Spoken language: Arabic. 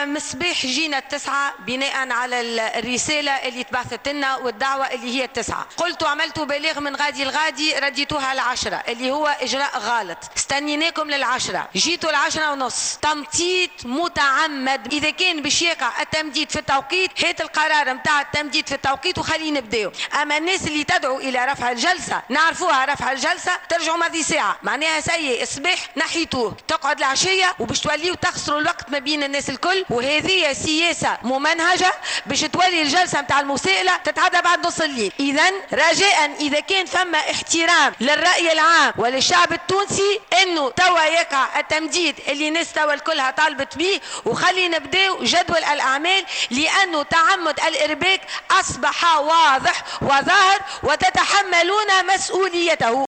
مصباح جينا التسعة بناء على الرسالة اللي تبعثت لنا والدعوة اللي هي التسعة. قلت وعملت بلاغ من غادي الغادي، رديتوها العشرة اللي هو إجراء غلط. استنيناكم للعشرة، جيتوا العشرة ونص. تمطيط متعمد. إذا كان باش يقع التمديد في التوقيت هات القرار متاع التمديد في التوقيت وخلينا نبداو. أما الناس اللي تدعو إلى رفع الجلسة نعرفوها رفع الجلسة ترجعوا ماضي ساعة، معناها سيء الصباح نحيتوه، تقعد العشية وباش توليوا تخسروا الوقت ما بين الناس الكل. وهذه سياسة ممنهجة باش تولي الجلسة متاع المسائلة تتعدى بعد نص الليل. إذا رجاء إذا كان فما احترام للرأي العام وللشعب التونسي انه توا يقع التمديد اللي الناس توا الكلها طالبت به، وخلي نبداو جدول الأعمال لأنه تعمد الإرباك أصبح واضح وظاهر وتتحملون مسؤوليته.